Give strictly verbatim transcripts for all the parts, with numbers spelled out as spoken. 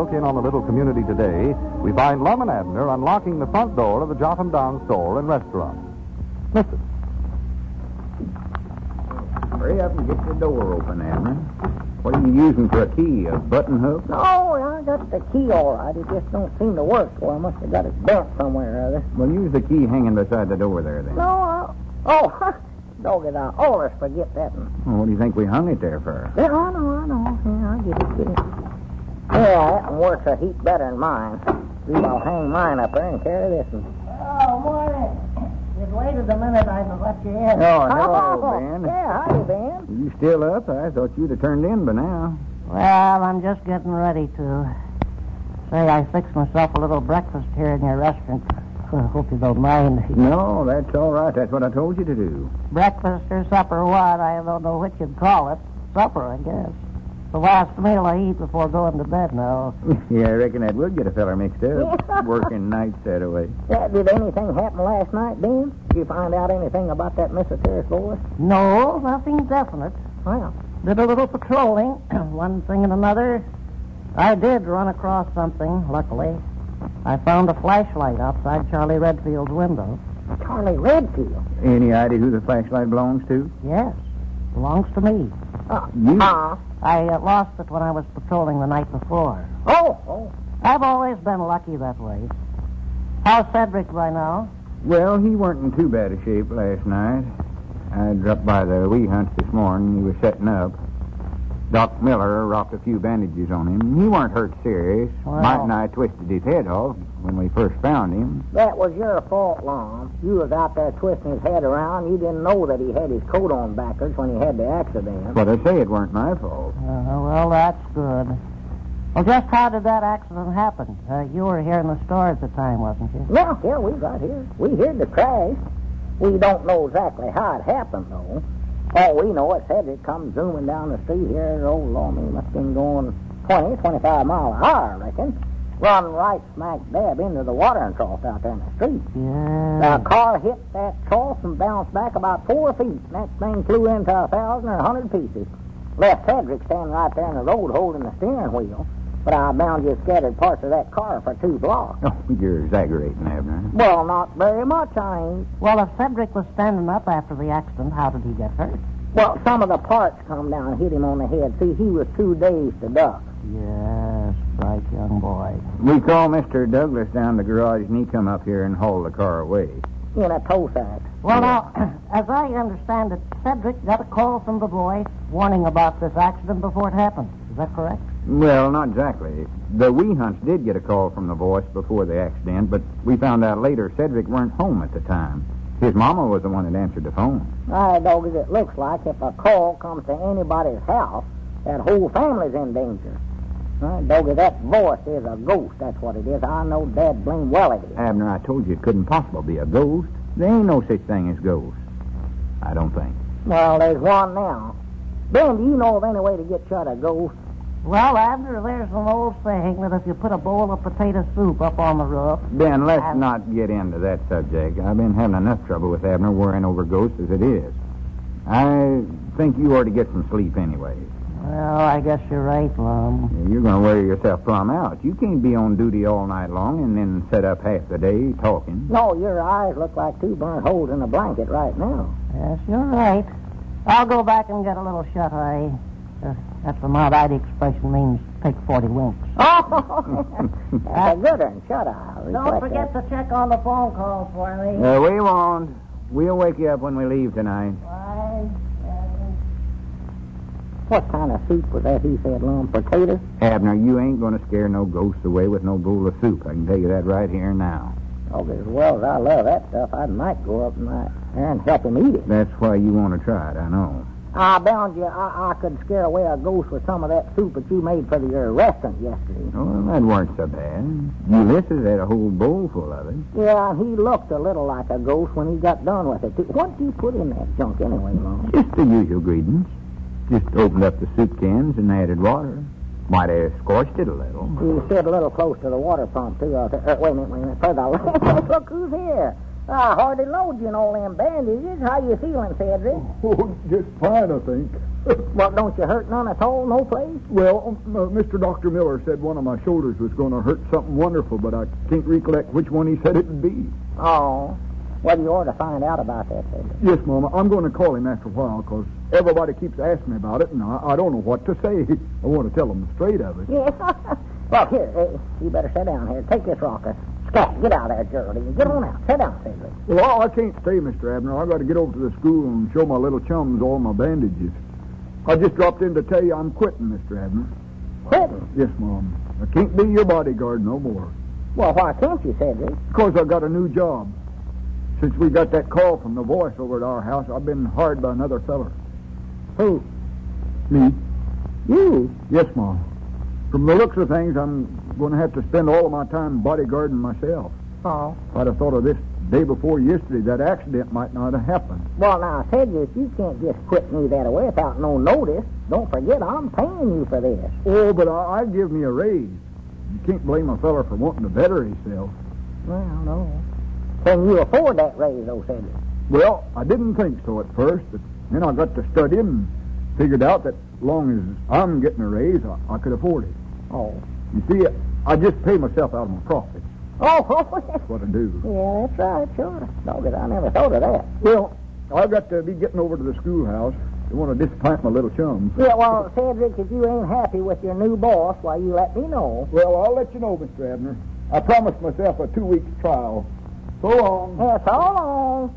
look in on the little community today, we find Lum and Abner unlocking the front door of the Jotham Down store and restaurant. Listen. Hurry up and get the door open, Abner. What are you using for a key, a button hook? No, I got the key all right. It just don't seem to work. Well, I must have got it bent somewhere or other. Well, use the key hanging beside the door there, then. No, I... Oh, dog it, I always forget that one. Well, what do you think we hung it there for? Yeah, I know, I know. Yeah, I get it, get it. Yeah, that one works a heap better than mine. See, I'll hang mine up there and carry this one. Oh, morning. You've waited a minute, I've let you in. Oh, hello, Ben. Yeah, howdy, Ben. You still up? I thought you'd have turned in by now. Well, I'm just getting ready to. Say, I fixed myself a little breakfast here in your restaurant. I hope you don't mind. No, that's all right. That's what I told you to do. Breakfast or supper, what? I don't know which you'd call it. Supper, I guess. The last meal I eat before going to bed now. Yeah, I reckon that would get a feller mixed up. Working nights that way. Yeah, did anything happen last night, Ben? Did you find out anything about that Missus Harris boy? No, nothing definite. Well, Did a little patrolling, one thing and another. I did run across something, luckily. I found a flashlight outside Charlie Redfield's window. Charlie Redfield? Any idea who the flashlight belongs to? Yes, belongs to me. Oh, You? uh, I uh, lost it when I was patrolling the night before. oh, oh. I've always been lucky that way. How's Cedric by now? Well, he weren't in too bad a shape last night. I dropped by the wee hunch this morning. He was setting up. Doc Miller wrapped a few bandages on him. He weren't hurt serious. Well. Mike and I twisted his head off when we first found him. That was your fault, Lon. You was out there twisting his head around. You didn't know that he had his coat on backwards when he had the accident. But I say it weren't my fault. Uh, well, that's good. Well, just how did that accident happen? Uh, you were here in the store at the time, wasn't you? Yeah, yeah, we got here. We heard the crash. We don't know exactly how it happened, though. All we know is Cedric come zooming down the street here. Oh, Lord, he must have been going twenty, twenty-five miles an hour, I reckon. Run right smack dab into the watering trough out there in the street. Yeah. The car hit that trough and bounced back about four feet. And that thing flew into a thousand or a hundred pieces. Left Cedric standing right there in the road holding the steering wheel. But I bound you scattered parts of that car for two blocks. Oh, you're exaggerating, Abner. Well, not very much, I ain't. Well, if Cedric was standing up after the accident, how did he get hurt? Well, some of the parts come down and hit him on the head. See, he was too dazed to duck. Yes, bright young boy. We called Mister Douglas down to the garage, and he come up here and hauled the car away. In a tow sack. Well, now, as I understand it, Cedric got a call from the boy warning about this accident before it happened. Is that correct? Well, not exactly. The wee hunch did get a call from the voice before the accident, but we found out later Cedric weren't home at the time. His mama was the one that answered the phone. Aye, doggies, it looks like if a call comes to anybody's house, that whole family's in danger. Aye, doggie, that voice is a ghost, that's what it is. I know dad blame well it is. Abner, I told you it couldn't possibly be a ghost. There ain't no such thing as ghosts. I don't think. Well, there's one now. Ben, do you know of any way to get shut of ghosts? Well, Abner, there's an old saying that if you put a bowl of potato soup up on the roof... Ben, let's and... not get into that subject. I've been having enough trouble with Abner worrying over ghosts as it is. I think you ought to get some sleep anyway. Well, I guess you're right, Lum. You're going to wear yourself plumb out. You can't be on duty all night long and then sit up half the day talking. No, your eyes look like two burnt holes in a blanket right now. Yes, you're right. I'll go back and get a little shut-eye. Uh, that's the Mount expression means take forty winks. Oh, that's a good one. Shut up. Don't forget to check on the phone calls for me. Uh, we won't. We'll wake you up when we leave tonight. Bye. What kind of soup was that he said, Lum? Potato? Abner, you ain't going to scare no ghosts away with no bowl of soup. I can tell you that right here and now. Oh, as well as I love that stuff, I might go up and, uh, there and help him eat it. That's why you want to try it, I know. I bound you I, I could scare away a ghost with some of that soup that you made for the, your restaurant yesterday. Oh, well, that weren't so bad. Ulysses had a whole bowl full of it. Yeah, and he looked a little like a ghost when he got done with it. What did you put in that junk anyway, Mom? Just the usual ingredients. Just opened up the soup cans and added water. Might have scorched it a little. You stood a little close to the water pump, too. Uh, uh, wait a minute, wait a minute. Further, look who's here. I hardly knowed you in all them bandages. How you feeling, Cedric? Oh, just fine, I think. Well, don't you hurt none at all, no place? Well, um, uh, Mister Doctor Miller said one of my shoulders was going to hurt something wonderful, but I can't recollect which one he said it would be. Oh. Well, you ought to find out about that, Cedric. Yes, Mama. I'm going to call him after a while, because everybody keeps asking me about it, and I, I don't know what to say. I want to tell them straight of it. Yes. Well, here, uh, you better sit down here. Take this rocker. Scat, get out of there, Geraldine. Get on out. Sit down, Cedric. Well, I can't stay, Mister Abner. I've got to get over to the school and show my little chums all my bandages. I just dropped in to tell you I'm quitting, Mister Abner. Quitting? Yes, Mom. I can't be your bodyguard no more. Well, why can't you, Cedric? Because I got a new job. Since we got that call from the voice over at our house, I've been hired by another feller. Who? Me? You? Yes, Mom. From the looks of things, I'm going to have to spend all of my time bodyguarding myself. Oh. If I'd have thought of this day before yesterday, that accident might not have happened. Well, now, Cedric, you can't just quit me that way without no notice. Don't forget, I'm paying you for this. Oh, but I, I'd give me a raise. You can't blame a feller for wanting to better himself. Well, no. Can you afford that raise, though, Cedric? Well, I didn't think so at first, but then I got to studying and figured out that as long as I'm getting a raise, I, I could afford it. Oh. You see, I just pay myself out of my profits. Oh, That's what I do. yeah, that's right, sure. Doggone, I never thought of that. Well, I've got to be getting over to the schoolhouse. I want to disappoint my little chums. Yeah, well, Cedric, if you ain't happy with your new boss, why, you let me know. Well, I'll let you know, Mister Abner. I promised myself a two-week trial. So long. Yeah, so long.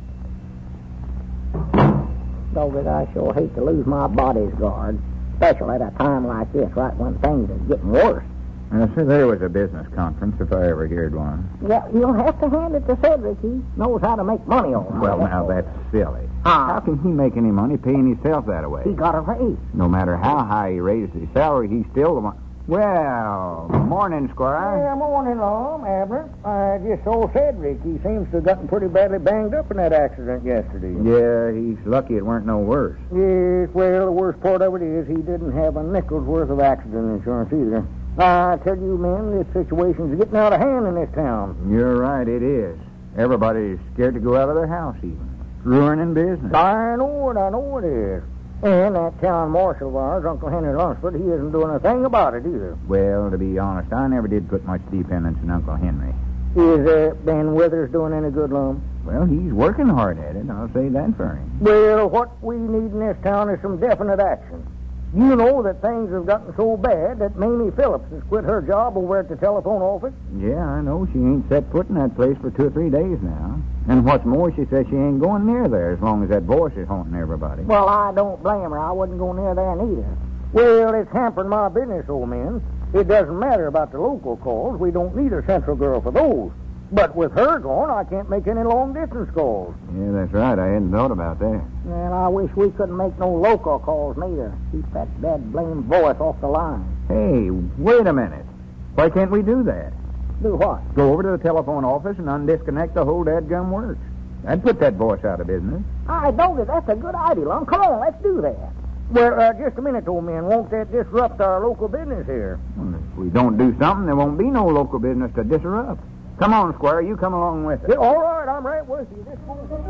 Doggone, I sure hate to lose my bodyguard, especially at a time like this, right when things are getting worse. I said there was a business conference if I ever heard one. Yeah, you'll have to hand it to Cedric. He knows how to make money all right. Well, now, that's silly. Ah. How can he make any money paying himself that way? He got a raise. No matter how high he raises his salary, he's still the one. Well, morning, Squire. Yeah, morning, Lom, Abner. I just saw Cedric. He seems to have gotten pretty badly banged up in that accident yesterday. Yeah, he's lucky it weren't no worse. Yes, well, the worst part of it is he didn't have a nickel's worth of accident insurance either. I tell you, men, this situation's getting out of hand in this town. You're right, it is. Everybody's scared to go out of their house, even. Ruining business. I know it, I know it is. And that town marshal of ours, Uncle Henry Lunsford, he isn't doing a thing about it either. Well, to be honest, I never did put much dependence in Uncle Henry. Is uh, Ben Withers doing any good, Lum? Well, he's working hard at it, I'll say that for him. Well, what we need in this town is some definite action. You know that things have gotten so bad that Mamie Phillips has quit her job over at the telephone office. Yeah, I know. She ain't set foot in that place for two or three days now. And what's more, she says she ain't going near there as long as that voice is haunting everybody. Well, I don't blame her. I wouldn't go near there neither. Well, it's hampering my business, old man. It doesn't matter about the local calls. We don't need a central girl for those. But with her gone, I can't make any long-distance calls. Yeah, that's right. I hadn't thought about that. And I wish we couldn't make no local calls neither. Keep that dead blame voice off the line. Hey, wait a minute. Why can't we do that? Do what? Go over to the telephone office and undisconnect the whole dadgum works. That'd put that voice out of business. I don't it. That's a good idea, Lum. Come on, let's do that. Well, uh, just a minute, old man. Won't that disrupt our local business here? Well, if we don't do something, there won't be no local business to disrupt. Come on, Squire. You come along with us. Yeah, all right, I'm right with you. This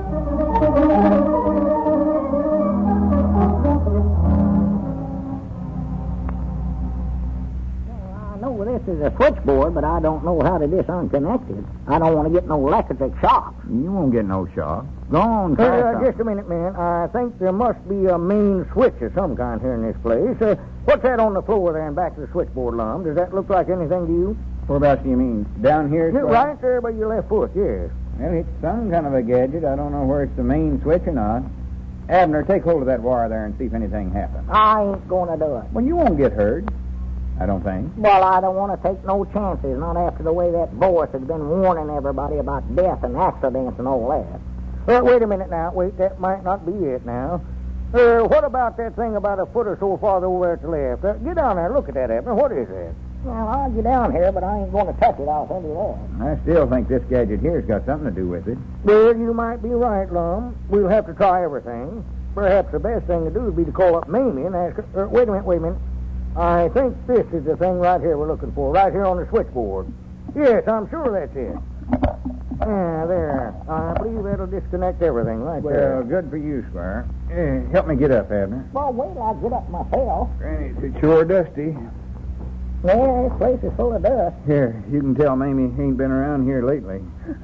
I know this is a switchboard, but I don't know how to this unconnected. I don't want to get no electric shock. You won't get no shock. Go on, try uh, something. just a minute, man. I think there must be a main switch of some kind here in this place. Uh, what's that on the floor there in back of the switchboard, Lum? Does that look like anything to you? Whereabouts do you mean? Down here? Yeah, Squire? right there by your left foot, yes. Well, it's some kind of a gadget. I don't know where it's the main switch or not. Abner, take hold of that wire there and see if anything happens. I ain't going to do it. Well, you won't get hurt. I don't think. Well, I don't want to take no chances, not after the way that voice has been warning everybody about death and accidents and all that. Well, wait a minute now. Wait, that might not be it now. Uh, what about that thing about a foot or so farther over there at the left? Uh, get down there and look at that, Abner. What is that? Well, I'll get down here, but I ain't going to touch it. I'll tell you that. I still think this gadget here's got something to do with it. Well, you might be right, Lum. We'll have to try everything. Perhaps the best thing to do would be to call up Mamie and ask her... Uh, wait a minute, wait a minute. I think this is the thing right here we're looking for, right here on the switchboard. Yes, I'm sure that's it. Yeah, there. I believe that'll disconnect everything right Well, there. good for you, Squire. Eh, help me get up, Abner. Well, wait till I get up myself. Granny, it's sure dusty. Yeah, this place is full of dust. Here, you can tell Mamie ain't been around here lately.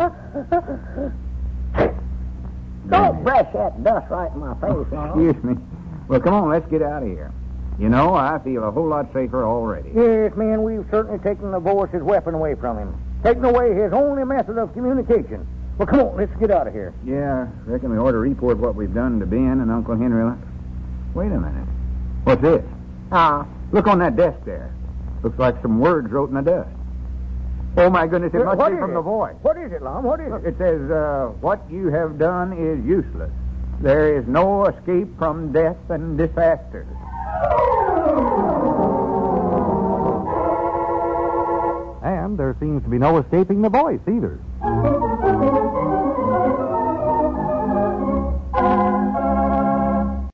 Don't brush that dust right in my face, Lon. Excuse me. Well, come on, let's get out of here. You know, I feel a whole lot safer already. Yes, man, we've certainly taken the voice's weapon away from him. Taken away his only method of communication. Well, come on, let's get out of here. Yeah, I reckon we ought to report what we've done to Ben and Uncle Henry. Wait a minute. What's this? Ah. Look on that desk there. Looks like some words wrote in the dust. Oh, my goodness, it Uh, must what be is from it? the voice. What is it, Lon? What is it? It says, uh, what you have done is useless. There is no escape from death and disaster. And there seems to be no escaping the voice either.